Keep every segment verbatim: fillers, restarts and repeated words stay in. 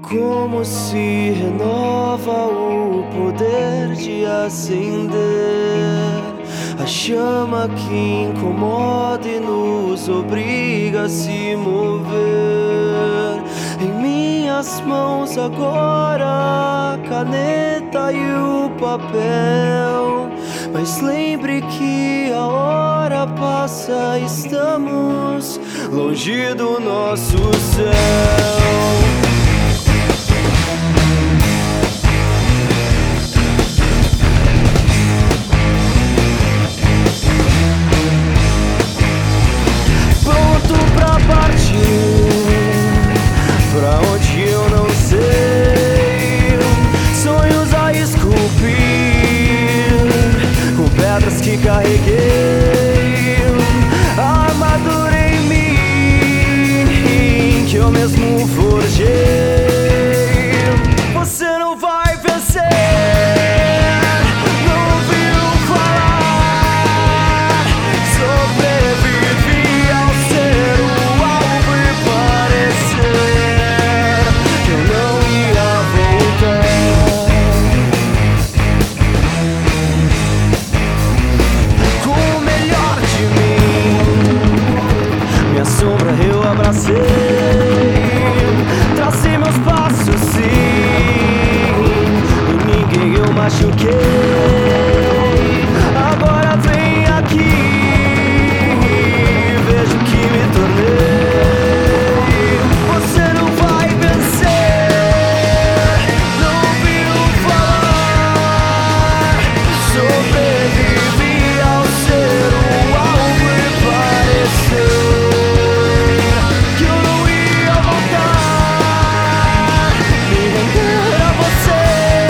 Como se renova o poder de acender a chama que incomoda e nos obriga a se mover. Em minhas mãos agora a caneta e o papel, mas lembre que a hora passa, estamos longe do nosso céu. Pra onde eu não sei, sonhos a esculpir com pedras que carreguei, a armadura em mim que eu mesmo forjei. Você não vai vencer, não ouviu falar, sobrevivi ao ser o alvo e parecer que eu não ia voltar. Com o melhor de mim, minha sombra eu abracei, tracei meus passos sim, e ninguém eu machuquei. Agora vem aqui, vejo que me tornei. Você não vai vencer, não ouviu falar, sobrevivi ao ser o alvo e parecer que eu não ia voltar, me render a você.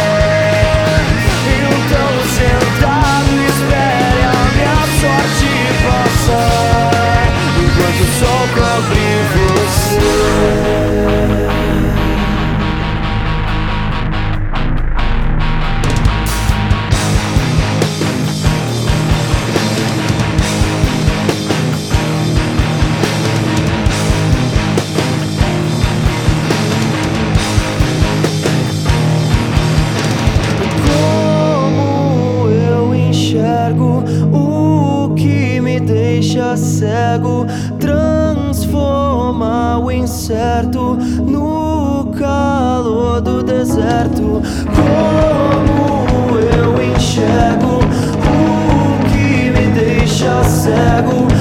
Então sentado espere a minha sorte passar, enquanto o sol cobre você. Como eu enxergo o que me deixa cego, transforma o incerto no calor do deserto. Como eu enxergo o que me deixa cego,